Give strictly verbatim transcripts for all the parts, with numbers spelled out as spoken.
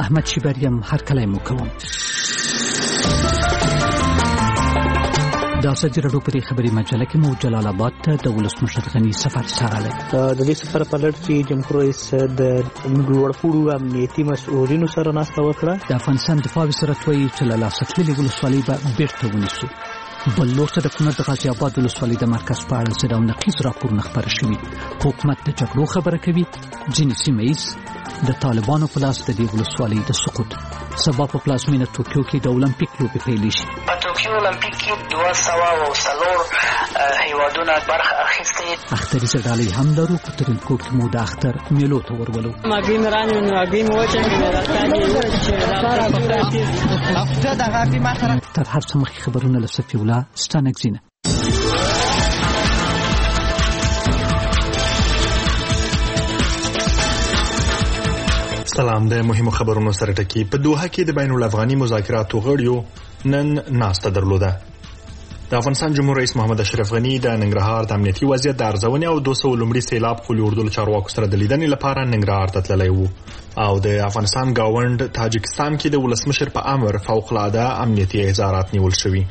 احمد شیبریم هر کله مو کوم. د ازادي راډیو په خبري مجله کې مو جلال آباد ته د ولسمشر غني سفر څارلی. د دې سفر په لړ کې جمهور رئیس د لوړپوړو امنیتي مسؤلینو سره ناسته وکړه. د افغانستان دفاع وزارت وایي چې له لاسه تللې ولسوالۍ به بیرته ونیسو. بل لور ته د کونړ د غازي آباد ولسوالۍ د مرکز په اړه څه ډول نقیض راپورونه خپاره شوي. حکومت د جګړو خبره کوي. ځینې سیمه ییز د طالبانو په لاس د دې ولسوالۍ د سقوط سبب په پلازمینه توکیو کې د اولمپیک لوبې پیل شي. په توکیو اولمپیک کې دوه سوه او څلور هیوادونه برخه اخیستې. اختریزه ډالۍ هم لرو. په ترینکوټ کې مو د اختر میلو ته ورولو. ماګي مرانو نو اګي مو چې تر هر څه مخکې خبرونه له صفي الله ستانکزینه. سلام. د مهمو خبرونو سره ټکی. په دوحه کې د بین الافغاني مذاکراتو غړیو نن ناسته درلوده. د افغانستان جمهور رئیس محمد اشرف غني د ننګرهار د امنیتي وضعیت د ارزونې او دوه سوه لومړي سیلاب خولي اردو چارواکو سره د لیدنې لپاره ننګرهار ته تللی وو. او د افغانستان گاوند تاجکستان کې د ولسمشر په امر فوق العاده امنیتي احضارات نیول شوي.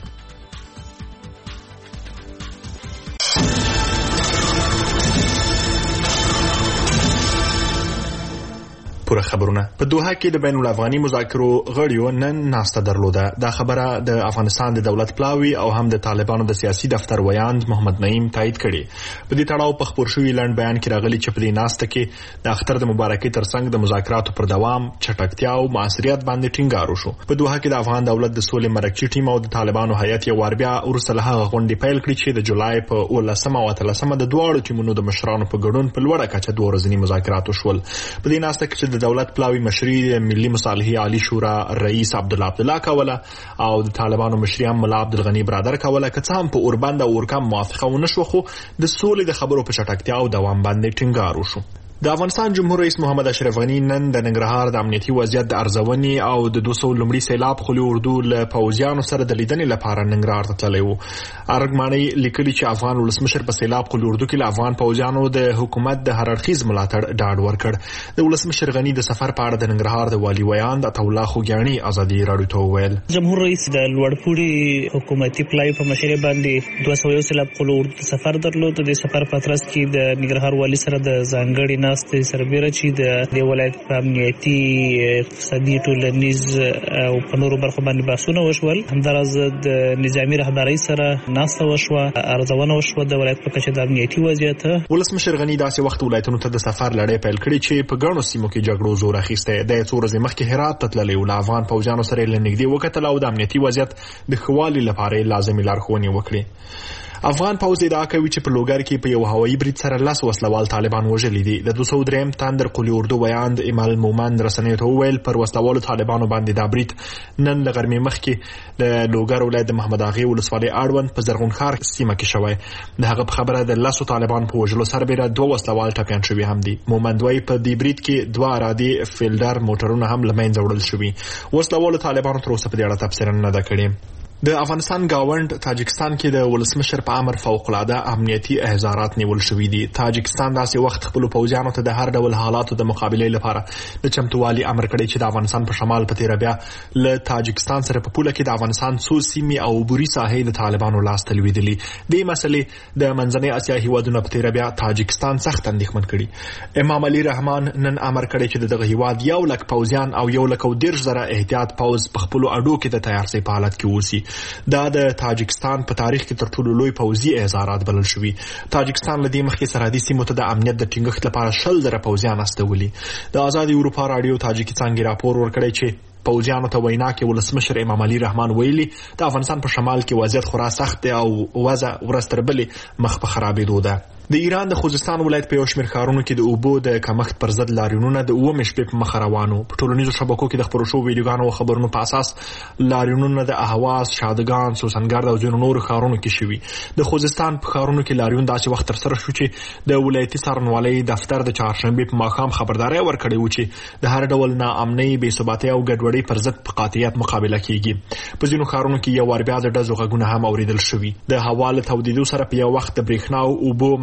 پوره خبرونه. په دوحه کې د بین الافغاني مذاکرو غړیو نن ناسته درلوده. دا خبره د افغانستان د دولت پلاوی او هم د طالبانو د سیاسي دفتر ویاند محمد نعیم تایید کړي. په دې تړاو په خبر شوی لنډ بیان کې راغلي چې په دې ناسته کې د اختر د مبارکي ترڅنګ د مذاکراتو پر دوام، چټکتیا او موثریت باندې ټینګار وشو. په دوحه کې د افغان دولت د سولې مرکزي ټیم او د طالبانو هیئت یو وار بیا ورسره هغه غونډې پیل کړې چې د جولای په اوولسمه او اتلسمه د دواړو ټیمونو د مشرانو په ګډون په لوړه کچه دوه ورځني مذاکرات وشول. په دې ناسته کې د دولت پلاوی مشري ملي مصالحې عالی شورا رئیس عبدالله عبدالله کوله او د طالبانو مشري هم ملا عبدالغني برادر کوله. که څه هم په اوربند او اورکم موافقه ونه شوه، خو د سولې د خبرو په چټکتیا او دوام باندې ټینګار وشو. د افغانستان جمهور رئیس محمد اشرف غني نن د ننګرهار د امنیتي وضعیت د ارزونې او د دوه سوه لومړي سیلاب خولي اردو له پوځیانو سره د لیدنې لپاره ننګرهار ته تللی وو. ارګماني لیکلي چې افغان ولسمشر په سیلاب خولي اردو کې له افغان پوځیانو د حکومت د هر اړخیز ملاتړ ډاډ ورکړ. د ولسمشر غني د سفر په اړه د ننګرهار د والي ویاند عطاالله خوګیاڼي ازادي راډیو ته وویل. جمهور رئیس د لوړپوړي حکومتي پلاوی په مشرۍ باندې دوه سوه یو سیلاب خولي اردو ته سفر درلود. د سفر په ترڅ کې د ننګرهار والي سره د ځانګړي ناستې سربېره چې د ولایت په امنیتي، اقتصادي، ټولنیز او په نورو برخو باندې بحثونه وشول. همداراز د نظامي رهبرۍ سره ناسته وشوه، ارزونه وشوه د ولایت په کچه د امنیتي وضعیت. ولسمشر غني داسې وخت ولایتونو ته د سفر لړۍ پیل کړې چې په ګڼو سیمو کې جګړو زور اخیستی. د څو ورځې مخکې هرات ته تللی و. له افغان پوځیانو سره یې له نږدې وکتل او د امنیتي وضعیت د ښه والي لپاره یې لازمي لارښوونې وکړې. افغان پوځ ادعا کوي چې په لوګر کې په یو هوایي برید سره لس وسلوال طالبان وژلي دي. د دوه سوه درېیم تندر قولي اردو ویاند ایمل مومند رسنیو ته وویل پر وسلوالو طالبانو باندې دا برید نن له غرمې مخکې د لوګر ولایت د محمد اغې ولسوالۍ اړوند په زرغون خار سیمه کې شوی. د هغه په خبره د لسو طالبان په وژلو سربېره دوه وسلوال ټپیان شوي هم دي. مومند وایي په دې برید کې دوه ارادي فیلډر موټرونه هم له منځه وړل شوي. وسلوالو طالبانو تر اوسه په دې اړه تبصره نه ده کړې. د افغانستان گاوند تاجکستان کې د ولسمشر په امر فوق العاده امنیتي احضارات نیول شوي دي. تاجکستان داسې وخت خپل پوځیانو ته د هر ډول حالاتو د مقابله لپاره د چمتووالي امر کړی چې د افغانستان په شمال په تیر بیا له تاجکستان سره په پوله کې د افغانستان څو سیمې او عبوري ساحې د طالبانو لاس ته لوېدلي. دې مسلې د منځنۍ اسیا هیوادونو په تیر بیا تاجکستان سخت اندېښمن کړي. امام علي رحمان نن امر کړی چې دغه هیواد یو لک پوځیان او یو لک او دېرش زره احتیاط پوځ په خپل اډو کې د تیار سي په حالت کې اوسي. دا د تاجکستان په تاریخ کې تر ټولو لوی پوځي احضارات بلل شوي. تاجکستان له دې مخکې سرحدي سیمو ته د امنیت د ټینګښت لپاره شل زره پوځیان استولي. د آزادي اروپا راډیو تاجکي څانګې راپور ورکړی چې پوځیانو ته وینا کې ولسمشر امام علي رحمان ویلي د افغانستان په شمال کې وضعیت خورا سخت دی او وضع ورځ تر بلې مخ په خرابېدو ده. د ایران د خوزستان ولایت په یو شمېر ښارونو کې د اوبو د کمښت پر ضد لاریونونه د اوومې شپې په مخه روانو. په ټولنیزو شبکو کې د خپرو شوو ویډیوګانو او خبرونو په اساس لاریونونه د اهواز، شادګان، سوسنګرد او ځینو نورو ښارونو کې شوي. د خوزستان په ښارونو کې لاریون داسې وخت ترسره شو چې د ولایتي څارنوالۍ دفتر د چهارشنبې په ماښام خبرداری ورکړی و چې د هر ډول ناامنۍ، بېثباتۍ او ګډوډۍ پر ضد په قاطعیت مقابله کیږي. په ځینو ښارونو کې یو وار بیا د ډزو غږونه هم اورېدل شوي. د هوا له تودېدو سره په یو وخت د برېښنا او اوبو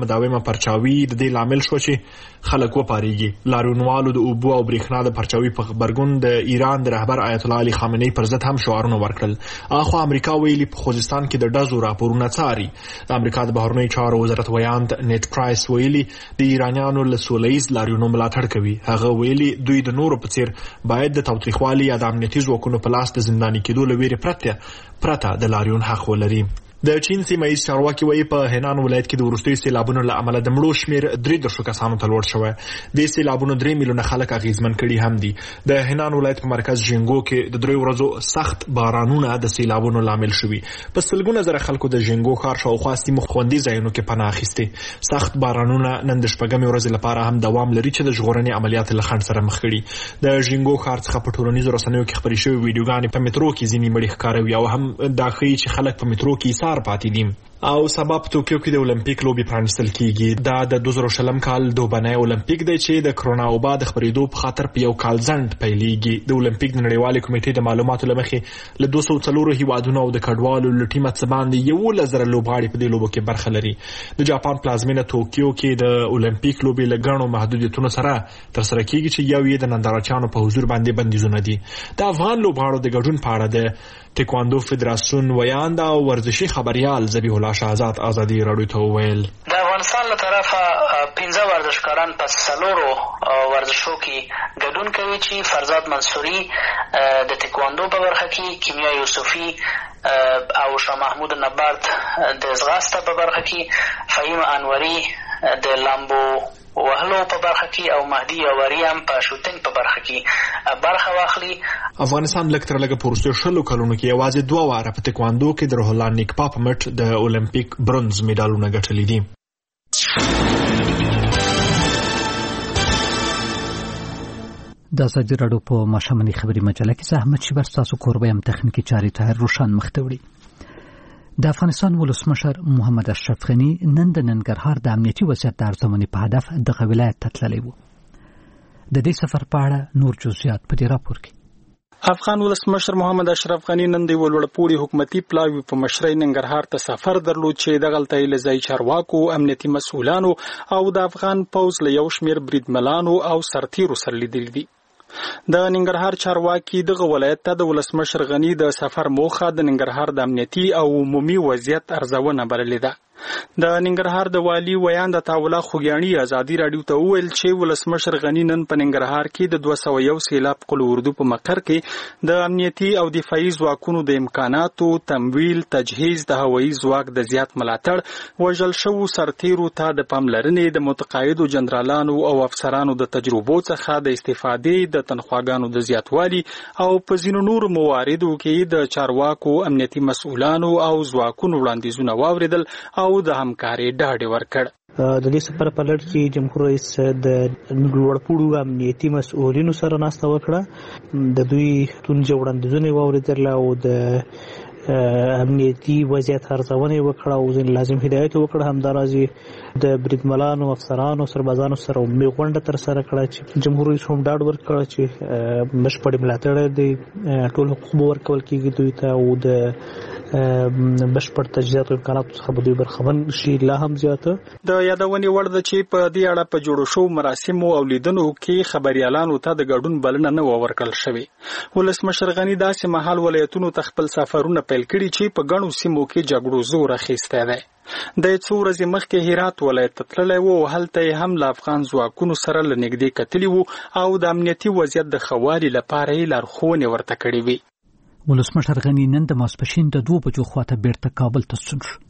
مداومه پرچاوي د دې لامل شو چې خلک وپاریږي. لاریونوالو د اوبو او برېښنا د پرچاوي په خبرګون د ایران د رهبر آیت الله علي خامنه‌ای پر ضد هم شعارونه ورکړل. اخو امریکا ویلي په خوزستان کې د ډزو راپورونه څاري. د امریکا د بهرنیو چارو وزارت ویاند نیټ پرایس ویلي د ایرانیانو له سولهییز لاریونونو ملاتړ کوي. هغه ویلي دوی د نورو په څیر باید د تاوتریخوالي یا د امنیتي ځواکونو په لاس د زنداني کېدو له ویرې پرته پرته د لاریون حق ولري. د چین سیمه ییز چارواکي وایي په هنان ولایت کې د وروستیو سیلابونو له امله د مړو شمېر درې دېرشو کسانو ته لوړ شوی. د سیلابونو درې میلیونه خلک اغېزمن کړي هم دي. د هنان ولایت په مرکز ژینګو کې د دریو ورځو سخت بارانونه د سیلابونو لامل شوي. په سلګونه زره خلکو د ژینګو ښار شاوخوا سیمو خوندي ځایونو کې پناه اخیستې. سخت بارانونه نن د شپږمې ورځې لپاره هم دوام لري چې د ژغورنې عملیات له خنډ سره مخ کړي. د ژینګو ښار څخه په ټولنیزو رسنیو کې خپرې شوې ویډیوګانې په مترو کې ځینې مړي ښکاروي او هم دا ښیي چې خلک په مترو کې ایسار پاتې دي. او سبا په توکیو کې د اولمپیک لوبې پرانیستل کیږي. دا د دوه زره شلم کال دوبنی اولمپیک دی چې د کرونا وبا د خپرېدو په خاطر په یو کال ځنډ پیلېږي. د اولمپیک د نړیوالې کمیټې د معلوماتو له مخې له دوه سوه څلور هیوادونو او د کډوالو له ټیمه څخه باندې یولس زره لوبغاړي په دې لوبو کې برخه لري. د جاپان پلازمینه توکیو کې د اولمپیک لوبې له ګڼو محدودیتونو سره ترسره کیږي چې یو یې د نندارچیانو په حضور باندې بندیزونه دي. د افغان لوبغاړو د ګډون په اړه د ټیکواندو فدراسیون ویاند او ورزشي خبريال ذبیح الله شهزاد ازادي راډیو ته ویل د افغانستان له طرفه پنځه ورزشکاران په څلورو ورزشو کې ګډون کوي چې فرزاد منصوري د ټیکواندو په برخه کې، کیمیا یوسفي او شاه محمود نبارد د ځغاسته په برخه کې، فهیم انوري د لامبو وهلو په برخه کې او مهدي یاوري هم په شوټینګ په برخه کې برخه واخلي. افغانستان لږ تر لږه په وروستیو شلو کلونو کې یوازې دوه واره په تکواندو کې د روح الله نیکپا په مټ د اولمپیک برونز میډالونه ګټلي دي. د ازادي راډیو په ماښامنۍ خبري مجله کې زحمت شي ورستاسو کوربه هم تخنیکی چاري ته روشن مخته وړي. د افغانستان ولسمشر محمد اشرف غني نن د ننګرهار د امنیتي وضعیت د ارزونې په هدف دغه ولایت ته تللی و. د دې سفر په اړه نور جزئیات په دې راپور کې. افغان ولسمشر محمد اشرف غني نن د ولوړپوړي حکومتي پلاوي په مشرۍ ننګرهار ته سفر درلود چې د غلطۍ له ځای چارواکو، امنیتي مسؤلانو او د افغان پوځ له یو شمېر بریدملانو او سرتیرو سره لیدل دي. د ننګرهار چارواکي دغه ولایت ته د ولسمشر غني د سفر موخه د ننګرهار د امنیتي او عمومي وضعیت ارزونه بللې ده. د ننګرهار د والي ویاند عطاالله خوګیاڼي ازادي راډیو ته وویل چې ولسمشر غني نن په ننګرهار کې د دوه سوه یو سیلاب قل اردو په مقر کې د امنیتي او دفاعي ځواکونو د امکاناتو، تمویل، تجهیز، د هوایي ځواک د زیات ملاتړ، وژل شوو سرتیرو ته د پاملرنې، د متقاعدو جنرالانو او افسرانو د تجربو څخه د استفادې، د تنخواګانو د زیاتوالي او په ځینو نورو مواردو کې د چارواکو، امنیتي مسؤلانو او ځواکونو وړاندیزونه واوریدل او د همکارۍ ډاډ ورکړ. د دې سفر په لړ کې جمهور رئیس د لوړپوړو امنیتي مسؤلینو سره ناسته وکړه. د دوی تونجه وړاندیزونه واوریدل او د امنیتي وضعیت ارزونه وکړه او ځین لازم هدایت وکړه. همدارازي د بریدملانو، افسرانو، سربازانو سره مې غونډه تر سره کړه چې جمهور رئیس هم ډاډ ورکړ چې بشپړ ملاتړ د ټول حقوق ورکول کیږي دوی ته او د بشپړ تجهیزات او امکاناتو څخه به دوی برخمن شي. لا هم زیاته د یادونې وړ ده چې په دې اړه په جوړو شو مراسمو او لیدنو کې خبريالانو ته د ګډون بلنه نه ورکړل شوې. ولسمشر غني داسې مهال ولایتونو ته خپل سفرونه پیل کړي چې په ګڼو سیمو کې جګړو زور اخیستی دی. د څو ورځې مخکې هرات ولایت ته تللی و او هلته هم له افغان ځواکونو سره له نږدې کتلي وو او د امنیتي وضعیت د ښه والي لپاره یې لارښوونې ورته کړې وې. ولسمشر غني نن د ماسپښین د دوه بجو خواته بیرته کابل ته ستون شو.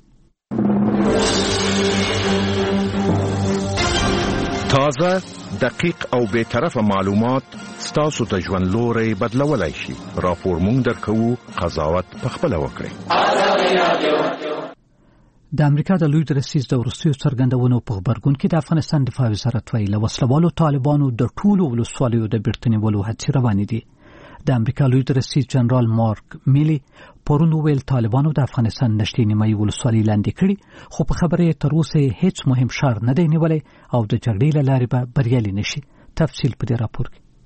تازه، دقیق او بی‌طرفه معلومات ستاسو ته ژوند لوری بدلولی شي. راپور مونږ درکوو، قضاوت پخپله وکړئ. د امریکا د لوی درسیز د وروستیو څرګندونو په خبرګون کې د افغانستان دفاع وزارت ویلي له وسلوالو طالبانو د ټولو ولسوالیو د بیرته نیولو هڅې روانې دي. د امریکا لوی درسیز جنرال مارک میلی پرون ویل طالبانو د افغانستان نشټې نیمایي ولسوالۍ لاندې کړي، خو په خبره تر اوسه هیڅ مهم ښار نه دی نیولی او د جګړې له لارې به بریالي نشي. تفصیل په دې راپور کې.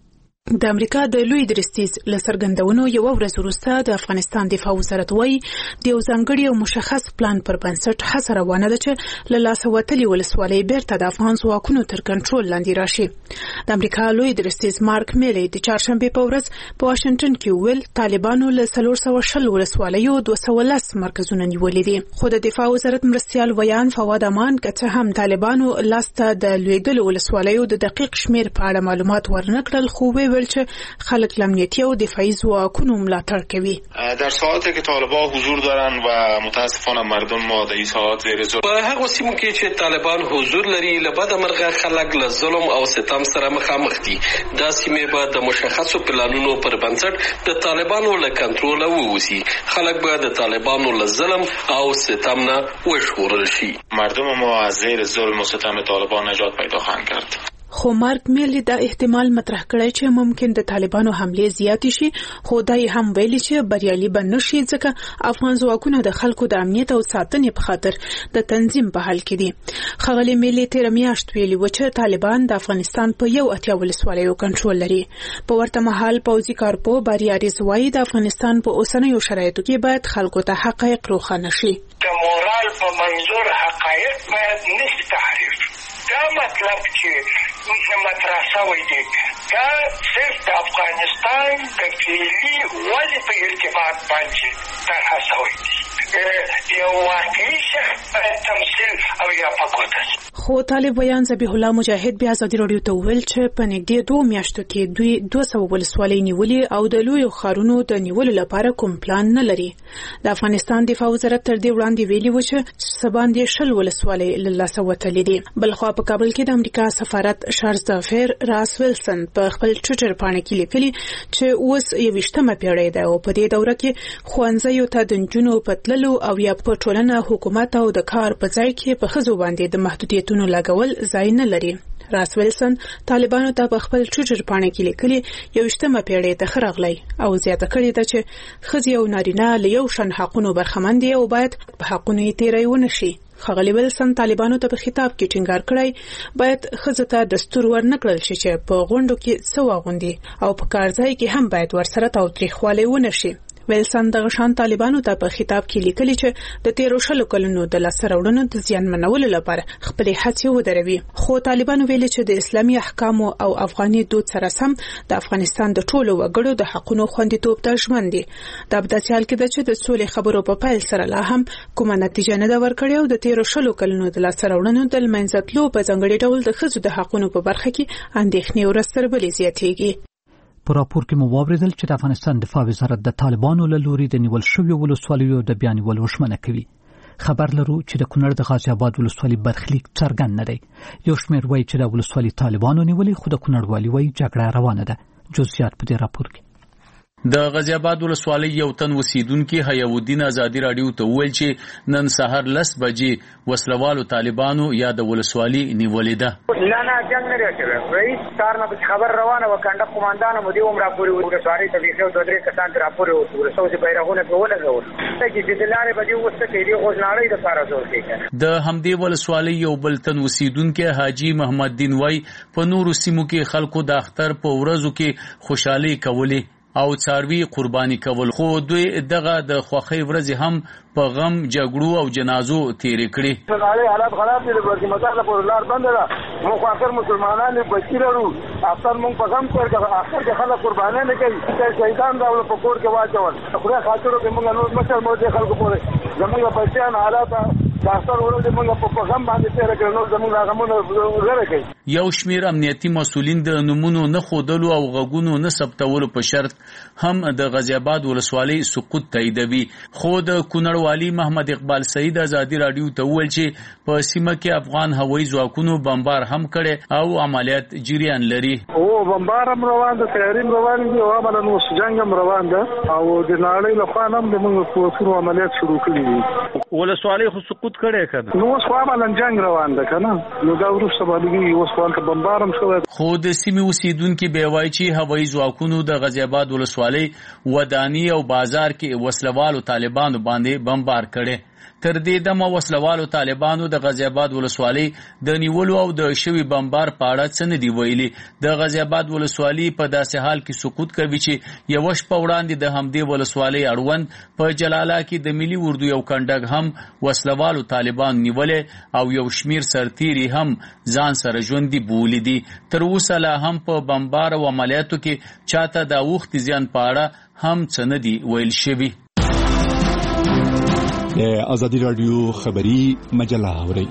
د امریکا د لوی درستیز لسرګندونو یو ورځ وروسته د افغانستان دفاع وزارت وایي د یو ځانګړي او مشخص پلان پر بنسټ هڅه روانه ده چې له لاسه وتلې ولسوالۍ بیرته د افغان ځواکونو تر کنټرول لاندې راشي. د امریکا لوی درستیز مارک میلی د چهارشنبې په ورځ په واشنگټن کې ویل طالبانو له څلور سوه شل ولسوالیو دوه سوه لس مرکزونه نیولي دي. خو د دفاع وزارت مرستیال ویان فواد امان که څه هم طالبانو لاسته د لویدلو ولسوالیو د دقیق شمیر په اړه معلومات ورنکړل، خو ویل چې خلک امنیتی او دفاعی ځواکونو ملاتړ کوي. در ساعاتی که طالبان حضور دارن و متاسفانه مردم ما در این ساعات زیر ظلم په هغه سیمو کې چې طالبان حضور لري له بده مرغه خلک له ظلم او ستم سره مخامخ دي. دا سیمې به د مشخصو پلانونو پر بنسټ د طالبانو له کنټرول ووځي. خلک به د طالبانو له ظلم او ستم نه وژغورل شي. مردم ما از زیر ظلم و ستم طالبان نجات پیدا خواهند کرد. خو مارک میلی دا احتمال مطرح کړی چې ممکن د طالبانو حمله زیات شي، خو دای هم ویلي چې بریالي به نشي ځکه افغان ځواکونه د خلکو د امنیت او ساتنې په خاطر د تنظیم په حال کې دي. ښاغلي میلی تیر میاشت ویلي و چې طالبان د افغانستان په یو اتیا ولسوالیو کنټرول لري. په ورته مهال پوځي کارپو باریاریز وایي د افغانستان په اوسنیو شرایطو کې باید خلکو ته حقایق روښانه شي. د مورال په منظور حقایق باید نشي تحریف. دا مطلب چې مطرح شوی دی دا صرف د افغانستان د فعلي ودې په ارتباط باندې طرح شوی دی. یو واقعي شخص تمثیل او یا پکوته. خو طالب ویان ذبیح الله مجاهد بیا ازادي راډیو ته ویل چې په نږدې دوه میاشتو کې دوی دوه سوه ولسوالۍ نیولې او د لویو ښارونو د نیولو لپاره کوم پلان نه لري. د افغانستان دفاع وزارت تر دې وړاندې ویلي و چې څه باندې شل ولسوالۍ له لاسه وتلې دي. بلخوا په کابل کې د امریکا سفارت شارلز دافیر راس ویلسن په خپل ټویټر باندې کې لیکلي چې اوس یویشتمه پیړۍ ده او په دې دوره کې ښوونځیو ته د نجونو په تللو او یا په ټولنه حکومت او د کار په ځای کې په ښځو باندې د محدودیتونو لګول ځای نه لري. راس ویلسن طالبانو ته په خپل ټویټر باندې کې لیکلي یویشتمه پیړۍ ته ښه راغلی او زیاته کړې ده چې ښځې او نارینه له یو شان حقونو برخمن دي او باید په حقونو یې تیری ونه شي. ښاغلي ویلسن طالبانو ته په خطاب کې ټینګار کړی باید ښځو ته دستور ورنکړل شي چې په غونډو کې څه واغوندي او په کارځای کې هم باید ورسره تاوتریخوالی ونه شي. ویلسن دغه شان طالبانو ته په خطاب کې لیکلي چې د تیرو شلو کلونو د لاسته راوړنو د زیانمنولو لپاره خپلې هڅې ودروي. خو طالبانو ویلي چې د اسلامي احکامو او افغاني دود سره سم د افغانستان د ټولو وګړو د حقونو خوندیتوب ته ژمن دي. دا په داسې حال کې ده چې د سولې خبرو په پیل سره لا هم کومه نتیجه نه ده ورکړې او د تیرو شلو کلونو د لاسته راوړنو د له منځه تلو په ځانګړي ډول د ښځو د حقونو په برخه کې اندېښنې ورځ تر بلې زیاتېږي. په راپور کې مو واوریدل چې د افغانستان دفاع وزارت د طالبانو له لوري د نیول شویو ولسوالیو د بیا نیولو ژمنه کوي. خبر لرو چې د کونړ د غازي آباد ولسوالۍ برخلیک څرګند نه دی. یو شمېر وایي چې د ولسوالۍ طالبانو نیولې، خو د کونړ والي وایي جګړه روانه ده. جزئیات په دې راپور کې. د غازی آباد ولسوالۍ یو تن اوسیدونکي حیاوالدین ازادي راډیو ته وویل چې نن سهار لس بجې وسلوالو طالبانو یا د ولسوالۍ نیولې ده. نه نه جنګ نه راځي. رئیس کار نه خبر روانه وکنده قوماندان مو دی عمر پوری ولسوالۍ ته ویښو دوه درې کسان تر پوری ورسو چې بیرغونه په ولګول. چې د لارې بجې وسته کې دی غوښناړي د کار زور کوي. د همدې ولسوالۍ یو بل تن اوسیدونکي حاجی محمد دین وای په نورو سیمو کې خلکو د اختر په ورځو کې خوشحالي کولې او څاروي قرباني کول، خو دوی دغه د خوښۍ ورځې هم په غم جګړو او جنازو تیرې کړې. نړۍ حالات خراب دي، د ورځمدار لپاره لار بند ده. موږ اخر مسلمانان بچی لرو، اخر موږ په غم کې اخر کې خلک قرباني نه کوي. چې شهیدان دا په کور کې واچول خدای خاطر کې موږ نور مشر مو دي خلکو پورې زموږ بچیان حالات اخر ورته موږ په غم باندې تیر کړو، نو زموږ غمونه لره کوي. یو شمیر امنیتي مسولین د نمونو نه خودلو او غږونو نه ثبتولو په شرط هم د غازی آباد ولسوالۍ سقوط تاییدوي. خو د کونړ والی محمد اقبال سعید ازادي راډیو ته وویل چې په سیمه کې افغان هوایي ځواکونو بمبار هم کړي او عملیات جریان لري. او بمبار هم روان ده، تیاری روان دي او عملاً اوس جنگ هم روان ده او د نړۍ له خوا هم د موږ قوتونو عملیات شروع کړي دي. ولسوالۍ خو سقوط کړي کړه، نو اوس عملاً جنگ روان ده کنه، نو دا وروسته باندې اوس وانت بمبار هم شوی. خو د سیمې اوسیدونکي به وایي چې هوایي ځواکونو د غازی آباد ولسوالۍ ودانی او بازار کې وسلوالو طالبانو باندې بمبار کړي. تر دې دمه وسلوالو طالبانو د غازی آباد ولسوالۍ د نیولو او د شوی بمبار په اړه څه نه دی ویلي. د غازی آباد ولسوالۍ په داسې حال کې سقوط کوي چې یو شپه وړاندې د همدې ولسوالۍ اړوند په جلاله کې د ملي اردو یو کنډک هم وسلوالو طالبان نیولې او یو شمیر سرتیري هم ځان سره ژوندي بولی دي. تر اوسه لا هم په بمبار او عملیاتو کې چاته د اوښتې زیان په اړه هم څه نه دي ویل شوي. ازادي رادیو خبری مجله اوري.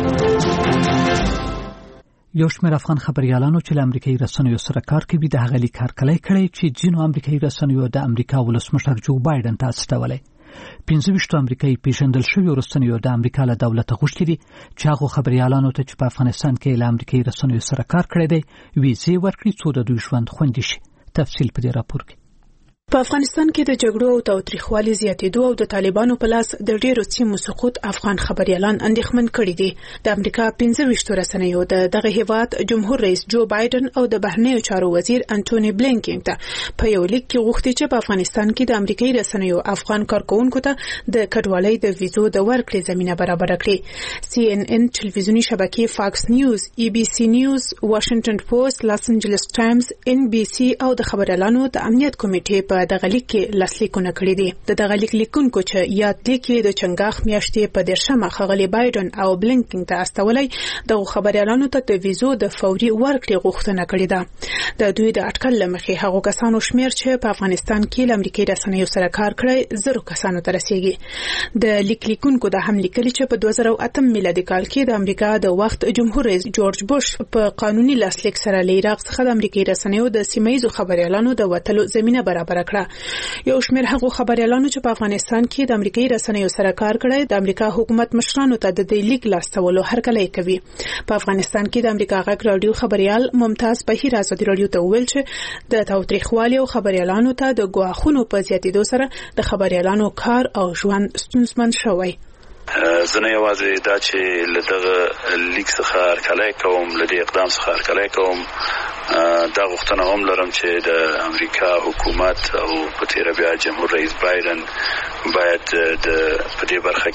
یو شمېر افغان خبريالانو چې له امریکایي رسنیو سره کار کوي د هغه لیک هرکلی کړی چې ځینو امریکایي رسنیو د امریکا ولسمشر جو بایدن ته استولی. پنځه ویشت امریکایي پیژندل شوي رسنیو د امریکا له دولته غوښتي دي چې هغو خبريالانو ته چې په افغانستان کې له امریکایي رسنیو سره کار کړی دی ویزې ورکړي څو د دوی ژوند خوندي شي. تفصیل په دې راپور کې. په افغانستان کې د جګړو او تاوتریخوالي زیاتېدو او د طالبانو په لاس د ډېرو سیمو سقوط افغان خبريالان اندېښمن کړي دي. د امریکا پنځه ویشت رسنیو د دغه هیواد جمهور رئیس جو بایدن او د بهرنیو چارو وزیر انټونی بلینکن ته په یو لیک کې غوښتي چې په افغانستان کې د امریکایي رسنیو افغان کارکونکو ته د کډوالۍ د ویزو د ورکړې زمينه برابر کړي. سی ان ان تلویزیونی شبکې فاکس نیوز، ای بی سی نیوز، واشنگټن پوسټ، لاس انجلس ټایمز، ان بی سی او د خبريالانو د امنیت کمیټې په دغه لیک کې لاسلیکونه کړي دي. د دغه لیک لیکونکو چې یاد لیکي د چنګاخ میاشتې په دیرشمه ښاغلي بایدن او بلینکن ته استولی د خبريالانو ته د ویزو د فوري ورکړې غوښتنه کړې ده. د دوی د اټکل لمخې هغو کسانو شمیر چې په افغانستان کې له امریکایي رسنیو سره کار کړی زرو کسانو ته رسیږي. د لیک لیکونکو د هم لیکلي چې په دوه زره اتم میلادي کال کې د امریکا د وخت جمهور رئیس جورج بوش په قانوني لاسلیک سره له عراق څخه د امریکایي رسنیو د سیمه‌ییزو خبريالانو د وتلو زمينه برابر کړه. یو شمېر هغو خبريالانو چې په افغانستان کې د امریکایي رسنیو سره کار کړی د امریکا حکومت مشرانو ته د دې لیک لاستولو هرکلی کوي. په افغانستان کې د امریکا غږ رادیو خبريال ممتاز بهیر ازادي رادیو ته ویل چې د تاوتریخوالي او خبريالانو ته د ګواښونو په زیاتېدو سره د خبريالانو کار او ژوند ستونزمن شوی. زه نه یوازې دا چې له دغه لیک څخه هرکلی کوم، له دې اقدام څخه هرکلی کوم، دا غوښتنه هم لرم چې د امریکا حکومت او په تیره بیا جمهور رئیس بایدن باید د په دې برخه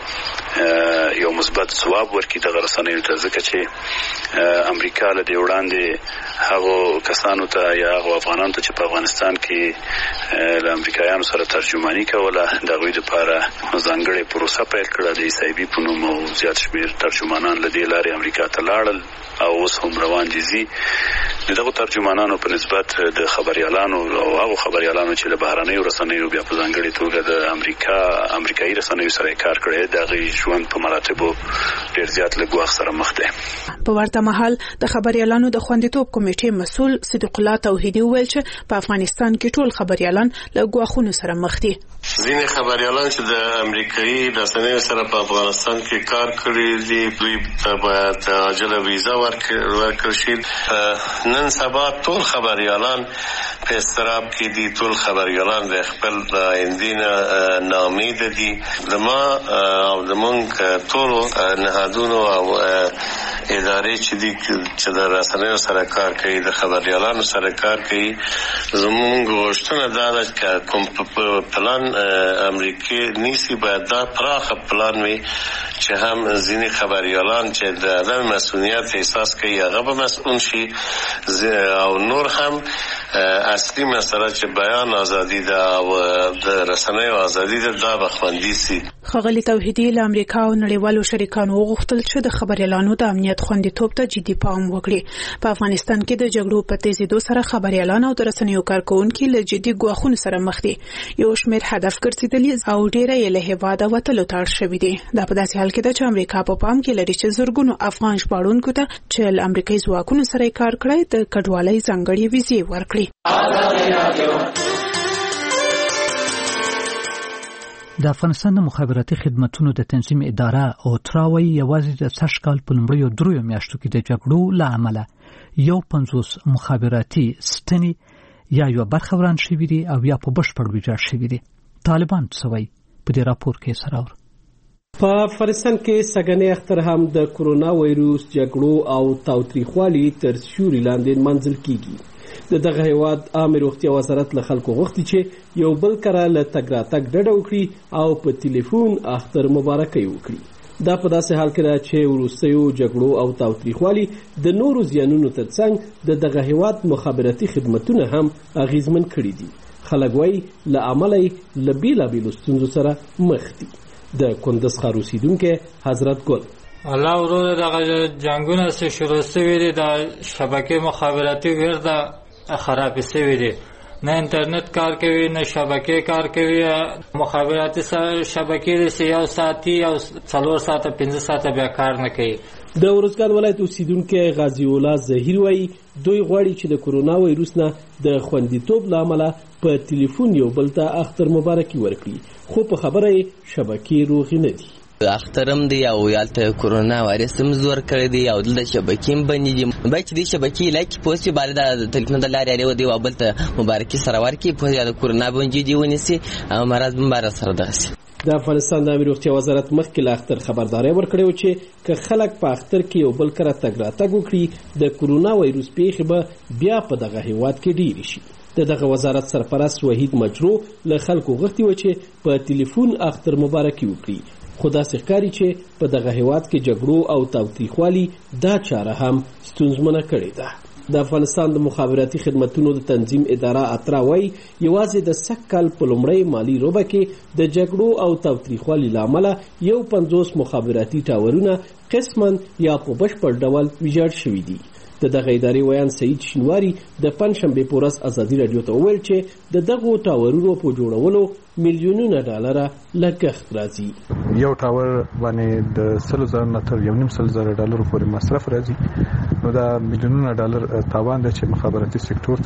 کې یو مثبت ځواب ورکړي دغه رسنیو ته، ځکه چې امریکا له دې وړاندې هغو کسانو ته یا هغو افغانانو ته چې په افغانستان کې له امریکایانو سره ترجماني کوله د هغوی دپاره ځانګړې پروسه پیل کړه د ایسایبي په نوم، او زیات شمېر ترجمانان له دې لارې امریکا ته لاړل او اوس هم روان دي ځي. د دغو ترجمانانو په نسبت د خبريالانو او هغو خبريالانو چې له بهرنیو رسنیو بیا په ځانګړې توګه د امریکا امریکایي رسنیو سره کار کړی د هغوی ژوند په مراتبو ډېر زیات له ګواښ سره مخ دی. په ورته مهال د خبريالانو د خوندیتوب کمیټې مسؤل صدیق الله توحیدي وویل چې په افغانستان کې ټول خبريالان له ګواښونو سره مخ دي. ځینې خبريالان چې د امریکایي رسنیو سره په افغانستان کې کار کړی دي دوی ته باید عاجله ویزا ورکړل شي. نن سبا ټول خبريالان په اضطراب کې دي، ټول خبريالان د خپل آینده نه امید دي. زما او زمونږ ټول نهادونو او ادارې چې دي چې د رسنیو سره کار کوي د خبريالانو سره کار کوي، زمونږ غوښتنه دا ده چې کوم پلان امریکای نیسی باید دا پراخه پلان وي چې هم ځینې خبريالان چې د عدم مسؤلیت احساس کوي هغه به مسؤول شي، او نور هم اصلي مسله چې بیان ازادي ده او د رسنیو ازادي ده دا به خوندي سي. ښاغلي توحیدي له امریکا او نړیوالو شریکانو وغوښتل چې د خبريالانو د امنیت خوندیتوب ته جدي پام وکړي. په افغانستان کې د جګړو په تیزیدو سره خبريالان او د رسنیو کارکونکي له جدي ګواښونو سره مخ دي. یو شمېر هدف ګرځېدلي او ډېری یې له هېواده وتلو ته اړ شوي دي. دا په داسې حال کې ده چې امریکا په پام کې لري چې زرګونو افغان ژباړونکو ته چې له امریکایي ځواکونو سره کار کړی د کډوالۍ ځانګړې ویزې ورکړي. د افغانستان د مخابراتي خدماتو د تنظیم اداره او تراوی یوازې د سږ کال په لومړیو دریو میاشتو کې د جګړو له امله یو پنځوس مخابراتي ستنې یا یو برخه وران شوي دي او یا په بشپړ ویجاړ شوي دي. طالبان څه وایي په دې راپور کې سراور. په افغانستان کې سږنی اختر هم د کرونا وایروس جګړو او تاوتریخوالي تر سیوري لاندې منځل کیږي. د دغه هیواد عامه روغتیا وزارت له خلکو غوښتي چې یو بل کره له تګ راتګ ډډه وکړي او په ټلیفون اختر مبارکي وکړي. دا په داسې حال کې ده چې وروستیو جګړو او تاوتریخوالي د نورو زیانونو ترڅنګ د دغه هیواد مخابراتي خدمتونه هم اغیزمن کړي دي. خلک وایي له امله یې له بېلابېلو ستونزو سره مخ دي. د کندز ښار اوسېدونکی حضرت ګل: الله ورو دغه جنگونه چې شروع شوي دي د شبکې مخابراتي ورته خراب شوي دي، نه انټرنیټ کار کوي نه شبکې کار کوي. مخابراتي شبکې چې یو ساعتي او څلور ساعته پنځه ساعته بیا کار نه کوي. د ورزګان ولایت اوسیدونکي غازی الله ظهیر وایي دوی غواړي چې د کورونا وایروس نه د خوندیتوب له امله په ټلیفون یو بل ته اختر مبارکي ورکړي، خو په خبره یې شبکې روغې نه دي. اخترم دی او یالته کورونا وایرس هم زور کړی دی او د شبکې بندي دي. باید د شبکې لکه پوسټ باندې د ټلیفون د لارې اړیو دی او بل ته مبارکي سره ورکړي په یاد کورونا بندي دی ونیسي او مرض مبارک سره داسي. د افغانستان د امیر روغتیا وزارت مخکې له اختر خبرداری ورکړی و چې که خلک په اختر کې یو بل کره تګ راتګ وکړي د کورونا وایروس پیښې به بیا په دغه هیواد کې ډېرې شي. د دغه وزارت سرپرست وحید مجرو له خلکو غوښتي و چې په ټلیفون اختر مبارکي وکړي، خو داسې ښکاري چې په دغه هیواد کې جګړو او تاوتریخوالي دا چاره هم ستونزمنه کړې ده. د افغانستان د مخابراتي خدمتونو د تنظیم اداره اترا وایي یوازې د سږ کال په لومړۍ مالي روبه کې د جګړو او تاوتریخوالي له امله یو پنځوس مخابراتي ټاورونه قسما یا په بشپړ ډول ویجاړ شوي دي. د دغه ادارې ویان سعید شینواري د پنجشنبې په ورځ ازادي راډیو ته وویل چې د دغو ټاورونو په جوړولو میلیونونه ډالره لګښت راځي. یو ټاور باندې د سلو زره نه تر یو نیم سل زره ډالرو پورې مصرف راځي، نو دا میلیونونه ډالر تاوان دی چې مخابراتي سکتور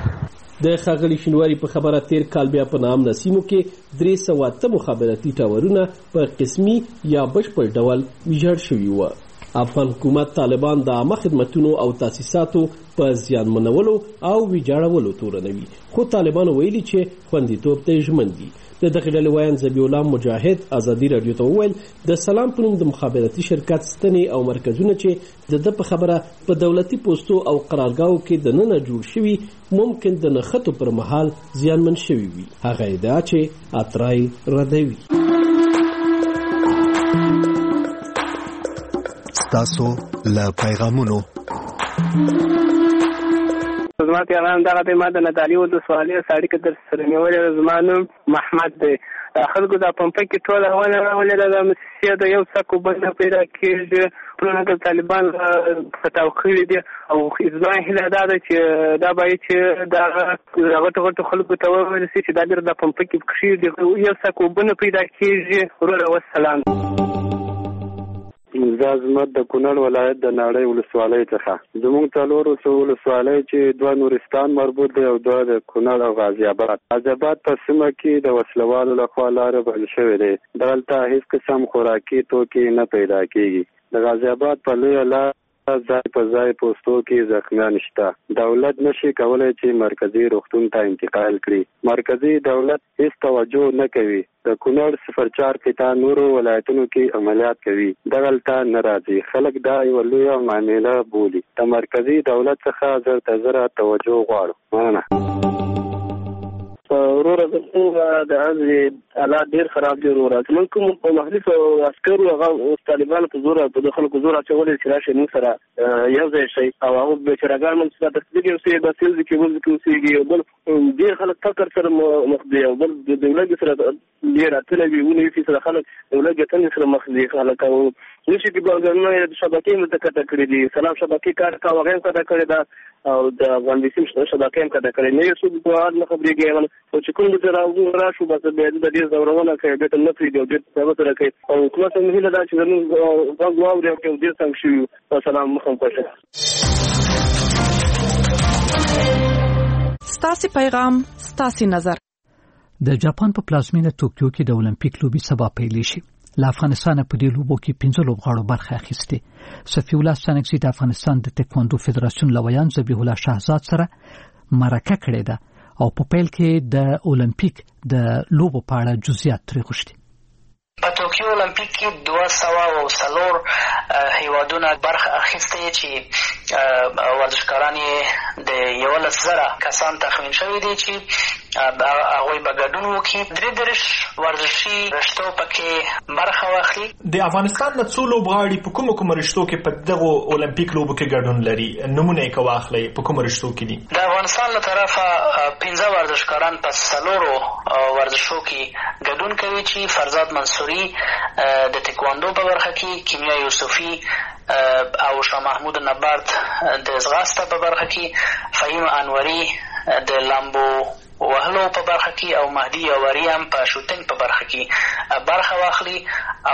ته. د ښاغلي شینواري په خبره تیر کال بیا په ناامنه سیمو کې درې سوه اته مخابراتي ټاورونه په قسمي یا بشپړ ډول ویجاړ شوي وو. افغان حکومت طالبان د عامه خدمتونو او تاسیساتو په زیانمنولو او ویجاړولو تورنوي، خو طالبانو ویلي چې خوندیتوب ته ژمن دي. د دغې ډلې ویان ذبیح الله مجاهد ازادي راډیو ته وویل د سلام په نوم د مخابراتي شرکت ستنې او مرکزونه چې د ده په خبره په دولتي پوستو او قرارګاو کې دننه جوړ شوي ممکن د نښتو پر مهال زیانمن شوي وي. هغه ادعا چې اترای ردوي. تاسو له پیغامونو زما پیغام دغه دی، ما د نادالي ولسوالۍ سړک در سره نیولې، زما نوم محمد دی. خلکو د پمپۍ کې ټوله ونه راولې ده، د مسیحي د یو څک اوبه نه پیدا کېږي. پرونه طالبان فتاو کړي دي او زما هیله دا ده چې دا باید چې د غټو غټو خلکو ته ورسي چې دا بیرته د پمپۍ کې کښېږدي، یو څک اوبه نه پیدا کېږي. وروره والسلام. زه عظمت د کونړ ولایت د ناړۍ ولسوالۍ څخه. زموږ څلور ولسوالۍ چې دوه نورستان مربوط دی او دوه د کونړ او غازي آباد. غازي آباد په سیمه کې د وسلوالو لخوا لارې بند شوې دی، دلته هیڅ قسم خوراکي توکي نه پیدا کېږي. د غازي آباد په لویه لار ځای په ځای پوستو کې زخمیان شته. دولت نشي کولای چې مرکزی روغتون ته انتقال کړي. مرکزی دولت هیڅ توجه نه کوي. د کونړ صفر چار کې نورو ولایتونو کې عملیات کوي، دغلته نه راځي. خلک دا یو لویه معامله بولي. د مرکزی دولت څخه زر ته زر توجه غواړو. مننه. وروره زموږ د عزي حالات ډېر خراب دي. وروره زموږ کوم په محلي عسکرو هغه طالبانو په زور په د خلکو زور اچولې چې راشي موږ سره یو ځای شي او هغه بېچارهګان موږ سره تسلیږي اوسېږي، بسیل کې موږ کې اوسېږي. یو بل ډېر خلک فقر سره مخ دي، او بل د دولت سره ډېر اتلې وي ونې چې سره خلک دولت ګټنې سره مخ دي. خلک او نشي کې ګورګنه د شبکې متکته کړې دي. سلام شبکې کار کا وغه هم کړه کړې ده او د افغانستان شبکې هم کړه کړې نه. یو څه په اړه نه خبرېږي او چې کوم د راو راشو بس به د دې زورونه کوي به نه پریږي او دې څه سره کوي او کومه څه مهله دا چې زموږ غوږ واوري او دې څنګه شي. السلام علیکم. کوشه ستاسو پیغام ستاسو نظر. د جاپان په پلازمینه توکیو کې د اولمپیک لوبي سبا پیل شي. له افغانستان په دې لوبو کې پنځه لوبغاړو برخه اخیسته. صفی الله سانکزی د افغانستان د تکواندو فدراسیون لویان ذبیح الله شهزاد سره مرکه کړې ده او په پیل کې د اولمپیک د لوبو په اړه جزئیات ترې غوښتي. په توکیو اولمپیک کې دوه سوه او څلور هیوادونه برخه اخیستې چې ورزشکاران یې د یولس زره کسان تخمین شوي دي چې هغوی به ګډون وکړي. درې دېرش ورزشي رشتو پکې برخه واخلي. د افغانستان نه څو لوبغاړي په کومو کومو رشتو کې په دغو اولمپیک لوبو کې ګډون لري؟ نمونه یې که واخلئ په کومو رشتو کې دي؟ د افغانستان له طرفه پنځه ورزشکاران په څلورو ورزشو کې ګډون کوي چې فرزاد منصوري د تکواندو په برخه کې، کیمیا یوسفي او شاه محمود نبرد د ځغاسته په برخه کې، فهیم انوري د لامبو وهلو په برخه کې او مهدي یاوري هم په شوتینګ په برخه کې برخه واخلي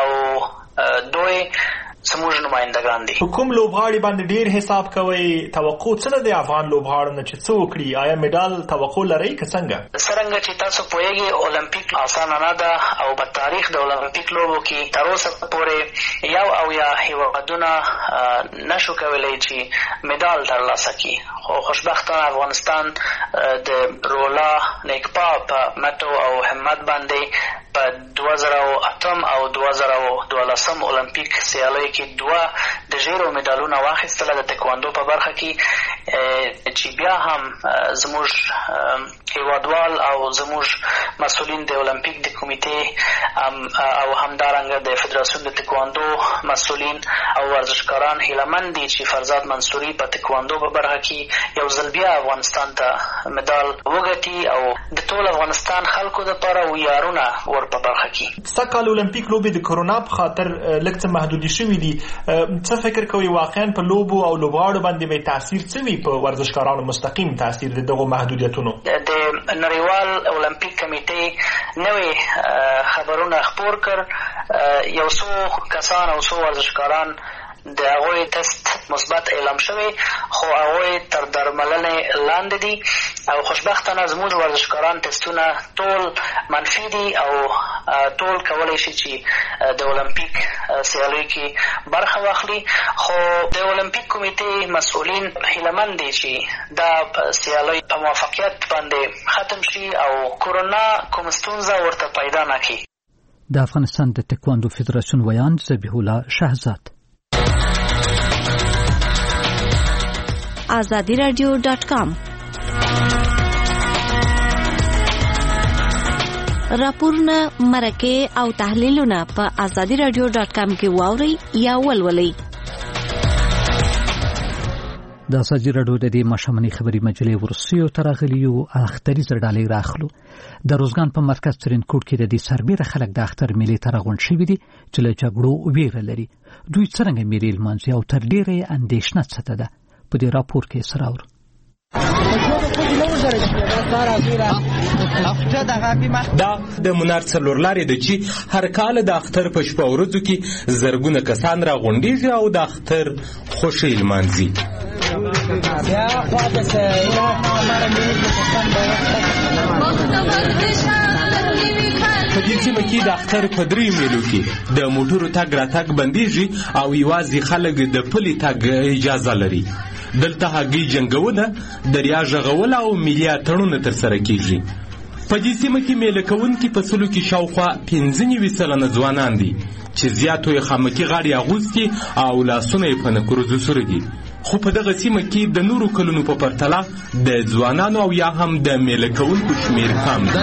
او دوی زموږ نمایندګان دي. په کوم لوبغاړي باندې ډیر حساب کوئ؟ توقع څه ده د افغان لوبغاړو نه چې څه وکړي؟ آیا میډال توقع لرئ که څنګه؟ څرنګه چې تاسو پوهیږئ اولمپیک اسانه نه ده او په تاریخ د اولمپیک لوبو کې تر اوسه پورې یو او یا هیوادونه نشو کولی چې میډال ترلاسه کړي، خو خوشبختانه افغانستان د رولا نیکپا په مټو او همت باندې په دوه زره اتم او دوه زره دولسم اولمپیک سیالیو کې دوه د ژیرو میډالونه واخیستله د تکواندو په برخه کې، چې بیا هم زموږ هیوادوال او زموږ مسؤلین د اولمپیک د کمیټې او همدارنګه د فدراسیون د تکواندو مسؤلین او ورزشکاران هیلهمند دي چې فرزاد منصوري په تکواندو په برخه کې یو ځل بیا افغانستان ته میډال وګټي او د ټول افغانستان خلکو دپاره ویاړونه ور په برخه کې. سږ کال اولمپیک لوبې د کرونا په خاطر لږ څه محدودې شوي دي. څه فکر کوئ واقعا په لوبو او لوبغاړو باندې به تاثیر څه وي په ورزشکارانو مستقیم تاثیر د دغو محدودیتونو؟ د نړیوال اولمپیک کمیټې نوې خبرونه خپور کړ، یو څو کسان او څو ورزشکاران د هغوی تست مثبت اعلام شوی، خو هغوی تر درملنې لاندې دي او خوشبختانه زموږ ورزشکاران تستونه ټول منفي دي او ټول کولی شي چې د اولمپیک سیالیو کې برخه واخلي. خو د اولمپیک کمیټې مسؤلین هیلهمند دي چې دا سیالۍ په موفقیت باندې ختم شي او کرونا کوم ستونزه ورته پیدا نه کړي. د افغانستان د تکواندو فدراسیون ویان ذبیح الله شهزاد. آزادی رادیو ډاټ کام راپورونه، مرکې او تحلیلونه په آزادی رادیو ډاټ کام کې واورئ یا ولولئ. د آزادی رادیو د دې ماشوماني خبري مجلې ورسیو ترغلیو اختری زړډالۍ راخلو. د روزګان په مرکز ترینکوټ کې د دې سربېره خلک د اختر میلې ترغون شوي دي چې له جګړو ویره لري. دوی څرنګه میلې لمانځي او تر ډیره اندېښنه څه ده په دې راپور کې سراور. دا د منار څلور لارې ده چې هر کال د اختر په شپه ورځو کې زرګونه کسان را غونډېږي او د اختر خوښۍ لمانځي. په دې سیمه کې د اختر په دریو میلو کې د موټرو تګ راتګ بندېږي او یوازې خلک د پلي تګ اجازه لري. دلته هګۍ جنګونه، دریا ژغول او ملي اتڼونه ترسره کېږي. په دې سیمه کې میله کوونکي په سلو کې شاوخوا پنځه نوي سلنه ځوانان دي چې زیاتو یې خامکي غاړې اغوستي او لاسونه یې په نکروزو سره دي. خو په دغه سیمه کې د نورو کلونو په پرتله د ځوانانو او یا هم د میله کوونکو شمیر کم دی.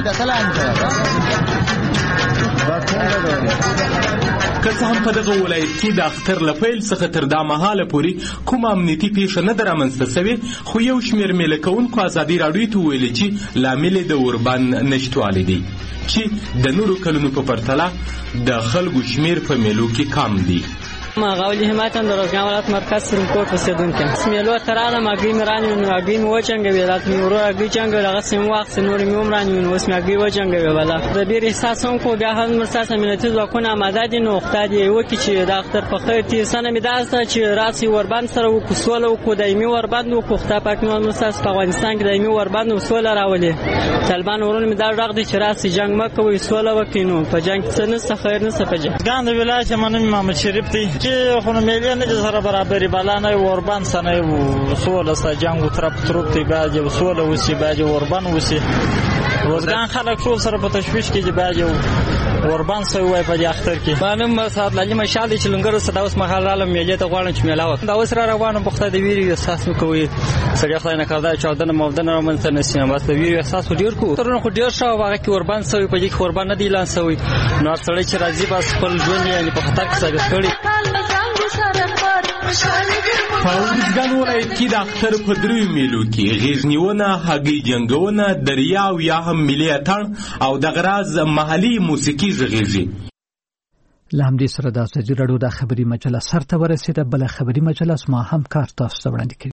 که څه هم په دغه ولایت کې د اختر له پیل څخه تر دا مهاله پورې کومه امنیتي پیښه نه ده رامنځته سوې، خو یو شمېر میله کوونکو ازادي راډیو ته وویلې چې لامل یې د اوربند نشتوالی دی چې د نورو کلونو په پرتله د خلکو شمیر په میلو کې کم دی. ما غولی همایتم در روزگان ولایت مرکز ترینکوټ اوسېدونکی میلو ته راغلم، هګۍ مې رانیونې، هګۍ مې وچنګوې، راته مې ورور هګۍ چنګوې، هغسې مې واخیستې، نورې مې هم رانیونې، اوس مې هګۍ وچنګوې. بله د ډېر احساس هم کوو، بیا هم ستاسو امنیتي ځواکونه اماده دي، نو خدای دې وکړي چې د اختر په خیر تېر سنه مې دا زده چې راسئ وربند سره وکړو، سوله وکړو، دایمي وربند وکړو. خدای پاک مې ستاسو په افغانستان کې دایمي وربند او سوله راولي. طالبان ورونه مې دا غږ دی چې راسئ جنګ مه کوئ، سوله وکړئ. نو په جنګ کې څه نشته، خیر نشته په جنګ. ګان د ولایت منم محمد شریف دی چې چې خو ملي نه سره برابرې بالا نه اوربان سنه سوله سره جنگ تر تروپ تی باج سوله وسی باج اوربان وسی روزګان خلک ټول سره په تشویش کې چې باج اوربان سوی وای په اختر کې باندې سات لاجی مشال چې لنګر سره اوس مخال عالم میلې ته غواړم چې میلاوت دا اوس را روانه بخته دی ویری احساس وکوي سړی خدای نه کړدا چودنه مودنه منځ نه سینه بس د ویری احساس ډیر کو ترنه خو ډیر شاو هغه کې اوربان سوی په دې کې اوربان نه دی لان سوی نو سړی چې راځي بس خپل ژوند یې په خطر کې ثابت کړي. په ارزګان ولایت کې د اختر په دریو میلو کې غیږنیونه، هګۍ جنګونه، دریاو یا هم ملي اتڼ او د غراز محلي موسیقي غږیږي. له همدې سره د ازادي راډیو د خبري مجله سرته ورسېده. بله خبري مجله ما هم کار تاسو ته وړاندې کوي.